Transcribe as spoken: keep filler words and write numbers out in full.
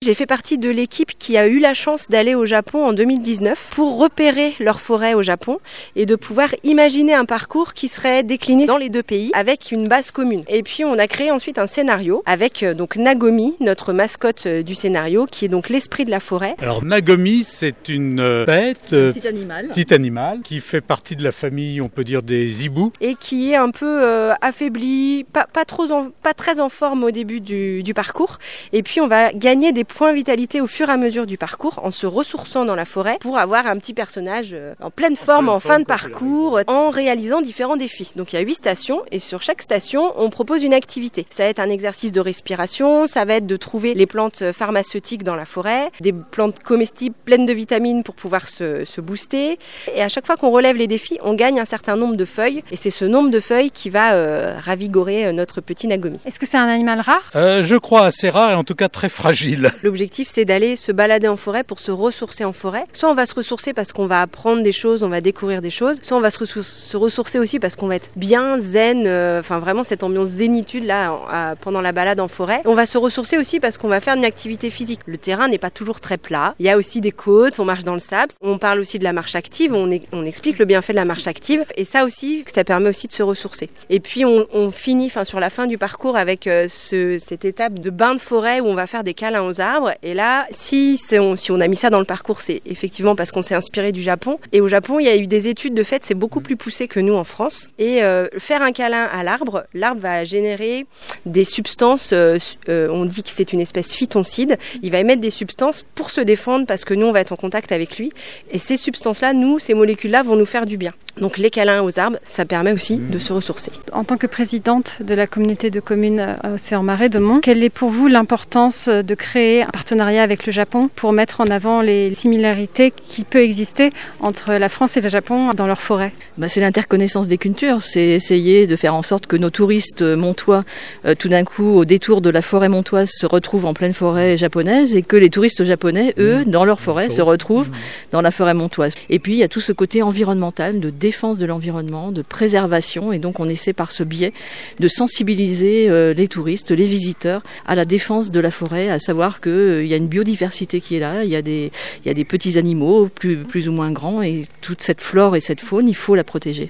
J'ai fait partie de l'équipe qui a eu la chance d'aller au Japon en deux mille dix-neuf pour repérer leurs forêts au Japon et de pouvoir imaginer un parcours qui serait décliné dans les deux pays avec une base commune. Et puis on a créé ensuite un scénario avec donc Nagomi, notre mascotte du scénario, qui est donc l'esprit de la forêt. Alors Nagomi, c'est une bête, un petit animal. petit animal qui fait partie de la famille, on peut dire, des hiboux. Et qui est un peu euh, affaibli, pas, pas, trop en, pas très en forme au début du, du parcours. Et puis on va gagner des points vitalité au fur et à mesure du parcours en se ressourçant dans la forêt pour avoir un petit personnage euh, en pleine forme, en, en fin de parcours, en réalisant différents défis. Donc il y a huit stations et sur chaque station, on propose une activité. Ça va être un exercice de respiration, ça va être de trouver les plantes pharmaceutiques dans la forêt, des plantes comestibles pleines de vitamines pour pouvoir se, se booster. Et à chaque fois qu'on relève les défis, on gagne un certain nombre de feuilles et c'est ce nombre de feuilles qui va euh, ravigorer notre petit Nagomi. Est-ce que c'est un animal rare ? euh, Je crois assez rare et en tout cas très fragile. L'objectif, c'est d'aller se balader en forêt pour se ressourcer en forêt. Soit on va se ressourcer parce qu'on va apprendre des choses, on va découvrir des choses, soit on va se, ressour- se ressourcer aussi parce qu'on va être bien zen, euh, enfin vraiment cette ambiance zénitude là en, à, pendant la balade en forêt. On va se ressourcer aussi parce qu'on va faire une activité physique. Le terrain n'est pas toujours très plat. Il y a aussi des côtes, on marche dans le sable. On parle aussi de la marche active, on, est, on explique le bienfait de la marche active et ça aussi, ça permet aussi de se ressourcer. Et puis on, on finit enfin, sur la fin du parcours avec euh, ce, cette étape de bain de forêt où on va faire des câlins aux arbres. Et là, si, c'est on, si on a mis ça dans le parcours, c'est effectivement parce qu'on s'est inspiré du Japon. Et au Japon, il y a eu des études de fait, c'est beaucoup plus poussé que nous en France. Et euh, faire un câlin à l'arbre, l'arbre va générer des substances, euh, euh, on dit que c'est une espèce phytoncide, il va émettre des substances pour se défendre parce que nous, on va être en contact avec lui. Et ces substances-là, nous, ces molécules-là vont nous faire du bien. Donc les câlins aux arbres, ça permet aussi de se ressourcer. En tant que présidente de la communauté de communes Océan-Marais de Mont, quelle est pour vous l'importance de créer un partenariat avec le Japon pour mettre en avant les similarités qui peuvent exister entre la France et le Japon dans leurs forêts ? Bah, c'est l'interconnaissance des cultures, c'est essayer de faire en sorte que nos touristes montois, euh, tout d'un coup, au détour de la forêt montoise, se retrouvent en pleine forêt japonaise et que les touristes japonais, eux, dans leur forêt, se retrouvent dans la forêt montoise. Et puis, il y a tout ce côté environnemental, de défense de l'environnement, de préservation, et donc on essaie par ce biais de sensibiliser euh, les touristes, les visiteurs à la défense de la forêt, à savoir qu'il euh, y a une biodiversité qui est là, il y a des, il y a des petits animaux plus, plus ou moins grands, et toute cette flore et cette faune, il faut la protéger.